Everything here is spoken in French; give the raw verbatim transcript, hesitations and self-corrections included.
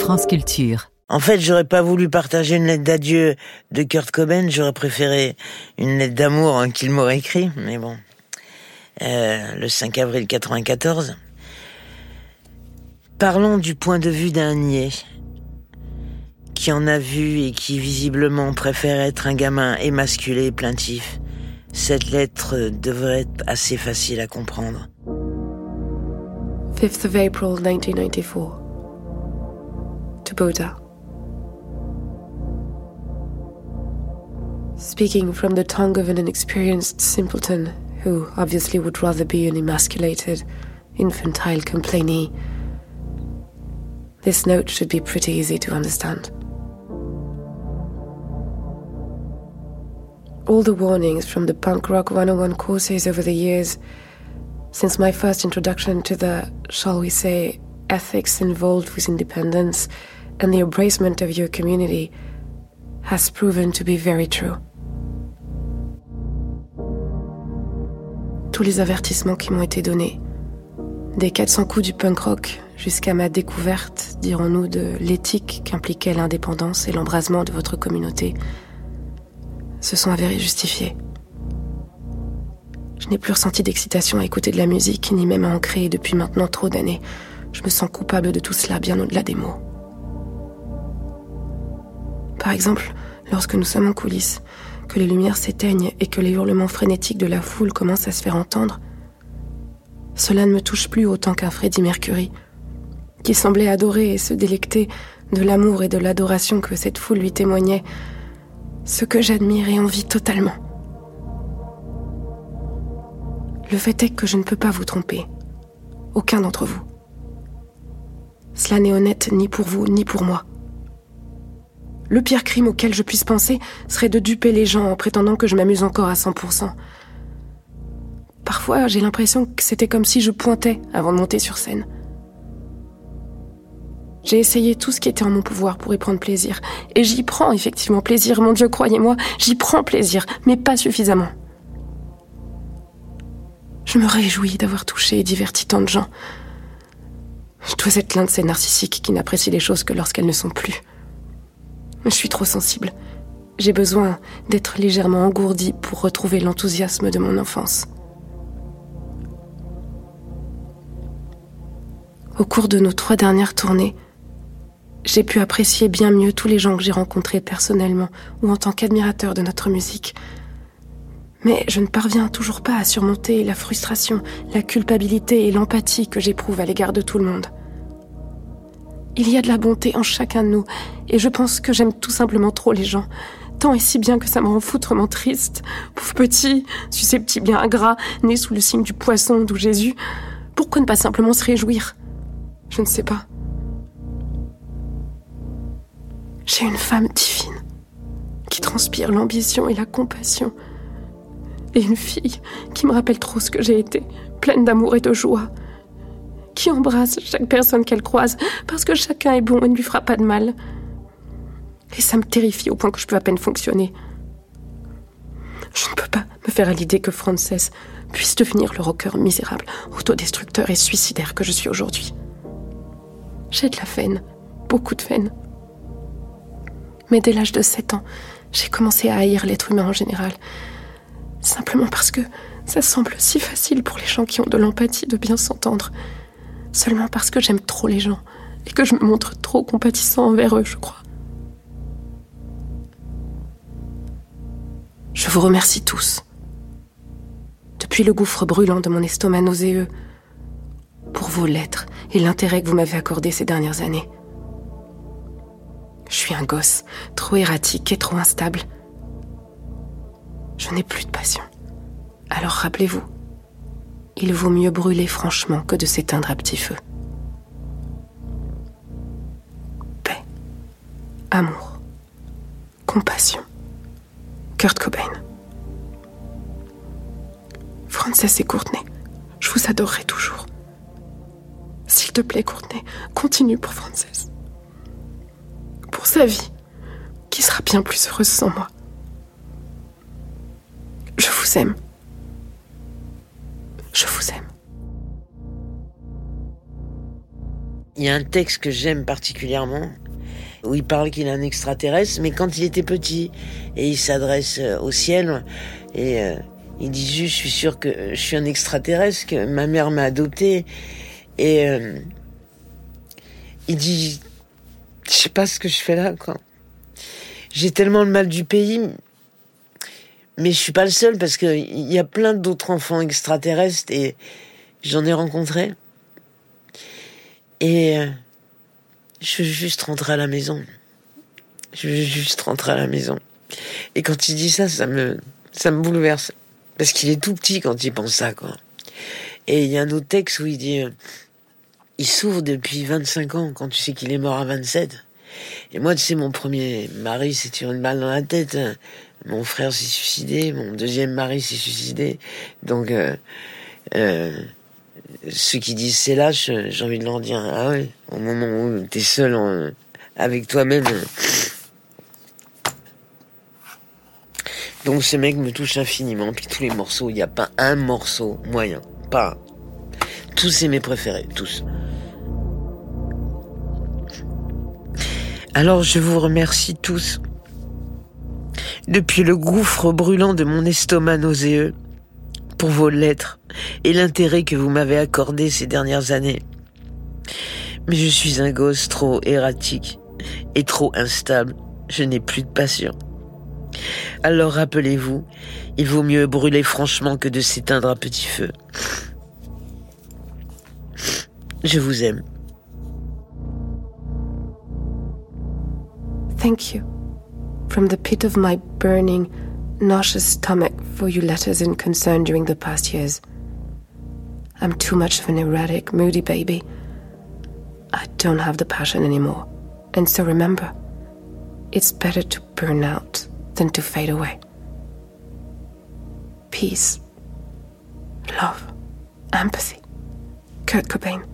France Culture. En fait, j'aurais pas voulu partager une lettre d'adieu de Kurt Cobain, j'aurais préféré une lettre d'amour hein, qu'il m'aurait écrit, mais bon. Euh, le cinq avril quatre-vingt-quatorze. Parlons du point de vue d'un niais, qui en a vu et qui visiblement préfère être un gamin émasculé et plaintif. Cette lettre devrait être assez facile à comprendre. fifth of April nineteen ninety-four. To Boda. Speaking from the tongue of an inexperienced simpleton who obviously would rather be an emasculated, infantile complainee, this note should be pretty easy to understand. All the warnings from the punk rock one oh one courses over the years, since my first introduction to the, shall we say, ethics involved with independence and the embracement of your community, has proven to be very true. Tous les avertissements qui m'ont été donnés, des quatre cents coups du punk rock jusqu'à ma découverte, dirons-nous, de l'éthique qu'impliquait l'indépendance et l'embrasement de votre communauté, se sont avérés justifiés. Je n'ai plus ressenti d'excitation à écouter de la musique, ni même à en créer depuis maintenant trop d'années. Je me sens coupable de tout cela, bien au-delà des mots. Par exemple, lorsque nous sommes en coulisses, que les lumières s'éteignent et que les hurlements frénétiques de la foule commencent à se faire entendre, cela ne me touche plus autant qu'un Freddie Mercury, qui semblait adorer et se délecter de l'amour et de l'adoration que cette foule lui témoignait, ce que j'admire et envie totalement. Le fait est que je ne peux pas vous tromper, aucun d'entre vous. Cela n'est honnête ni pour vous ni pour moi. Le pire crime auquel je puisse penser serait de duper les gens en prétendant que je m'amuse encore à cent pour cent. Parfois, j'ai l'impression que c'était comme si je pointais avant de monter sur scène. J'ai essayé tout ce qui était en mon pouvoir pour y prendre plaisir. Et j'y prends effectivement plaisir, mon Dieu, croyez-moi, j'y prends plaisir, mais pas suffisamment. Je me réjouis d'avoir touché et diverti tant de gens. Je dois être l'un de ces narcissiques qui n'apprécient les choses que lorsqu'elles ne sont plus. Je suis trop sensible. J'ai besoin d'être légèrement engourdie pour retrouver l'enthousiasme de mon enfance. Au cours de nos trois dernières tournées, j'ai pu apprécier bien mieux tous les gens que j'ai rencontrés personnellement ou en tant qu'admirateur de notre musique. Mais je ne parviens toujours pas à surmonter la frustration, la culpabilité et l'empathie que j'éprouve à l'égard de tout le monde. Il y a de la bonté en chacun de nous, et je pense que j'aime tout simplement trop les gens, tant et si bien que ça me rend foutrement triste. Pauvre petit, susceptible et ingrat, né sous le signe du poisson d'où Jésus. Pourquoi ne pas simplement se réjouir ? Je ne sais pas. J'ai une femme divine, qui transpire l'ambition et la compassion, et une fille qui me rappelle trop ce que j'ai été, pleine d'amour et de joie, qui embrasse chaque personne qu'elle croise, parce que chacun est bon et ne lui fera pas de mal. Et ça me terrifie au point que je peux à peine fonctionner. Je ne peux pas me faire à l'idée que Frances puisse devenir le rocker misérable, autodestructeur et suicidaire que je suis aujourd'hui. J'ai de la veine, beaucoup de veine. Mais dès l'âge de sept ans, j'ai commencé à haïr l'être humain en général. Simplement parce que ça semble si facile pour les gens qui ont de l'empathie de bien s'entendre. Seulement parce que j'aime trop les gens et que je me montre trop compatissant envers eux, je crois. Je vous remercie tous. Depuis le gouffre brûlant de mon estomac nauséeux, pour vos lettres et l'intérêt que vous m'avez accordé ces dernières années. Je suis un gosse, trop erratique et trop instable. Je n'ai plus de passion. Alors rappelez-vous, il vaut mieux brûler franchement que de s'éteindre à petit feu. Paix, amour, compassion. Kurt Cobain. Frances et Courtney, je vous adorerai toujours. S'il te plaît, Courtney, continue pour Frances. Pour sa vie, qui sera bien plus heureuse sans moi. Je vous aime. Je vous aime. Il y a un texte que j'aime particulièrement, où il parle qu'il est un extraterrestre, mais quand il était petit, et il s'adresse au ciel, et euh, il dit juste, je suis sûr que je suis un extraterrestre, que ma mère m'a adopté, et euh, il dit, je sais pas ce que je fais là, quoi. J'ai tellement le mal du pays, mais je suis pas le seul, parce que il y a plein d'autres enfants extraterrestres, et j'en ai rencontré. Et euh, je veux juste rentrer à la maison. Je veux juste rentrer à la maison. Et quand il dit ça, ça me, ça me bouleverse. Parce qu'il est tout petit quand il pense ça, quoi. Et il y a un autre texte où il dit, euh, il souffre depuis vingt-cinq ans, quand tu sais qu'il est mort à vingt-sept. Et moi, tu sais, mon premier mari s'est tiré une balle dans la tête. Mon frère s'est suicidé. Mon deuxième mari s'est suicidé. Donc, euh, euh, ceux qui disent c'est lâche, j'ai envie de leur dire, ah ouais, au moment où t'es seul en, avec toi-même. Donc ce mec me touche infiniment, puis tous les morceaux, il n'y a pas un morceau moyen, pas un. Tous c'est mes préférés, tous. Alors je vous remercie tous. Depuis le gouffre brûlant de mon estomac nauséeux, pour vos lettres et l'intérêt que vous m'avez accordé ces dernières années. Mais je suis un gosse trop erratique et trop instable. Je n'ai plus de passion. Alors rappelez-vous, il vaut mieux brûler franchement que de s'éteindre à petit feu. Je vous aime. Thank you. From the pit of my burning, nauseous stomach for your letters and concern during the past years. I'm too much of an erratic, moody baby. I don't have the passion anymore. And so remember, it's better to burn out than to fade away. Peace, love, empathy. Kurt Cobain.